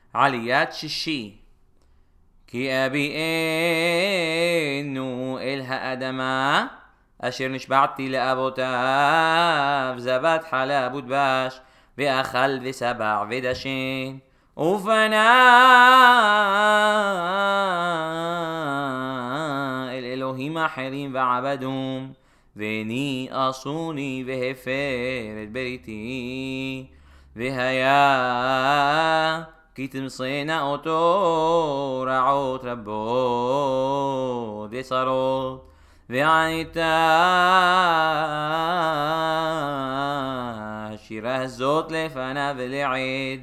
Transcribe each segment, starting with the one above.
עליית שישי. כי אביאנו אל האדמה אשר נשבעתי לאבותיו זבת חלב ודבש ואכל ושבע ודשן ופנה אל אלוהים אחרים ועבדום ואני עשוני והפר את בריתי והיה כי תמסנה אותו רעות רבות וצרות וענתה השירה הזאת לפניו לעד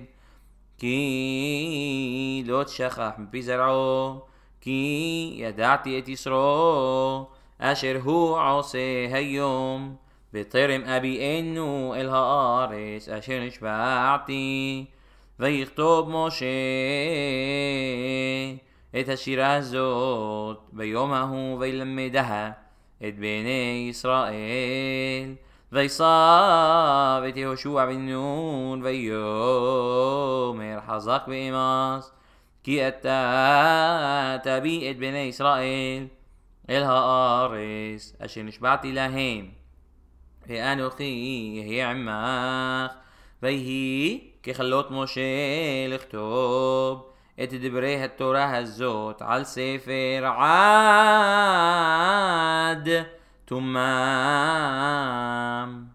כי לא תשכח מפי זרעו כי ידעתי את ישרו אשר הוא עושה היום בטרם אביאנו אל הארץ אשר נשבעתי ויכתוב משה את השירה הזאת ביום ההוא וילמדה את בני ישראל ויסב את יהושע בן נון ויאמר חזק ואמץ כי אתה תביא את בני ישראל אל הארץ אשר נשבעתי להם ואנוכי אהיה עמך ויהי ככלות משה לכתוב את דברי התורה הזאת על ספר עד תומם.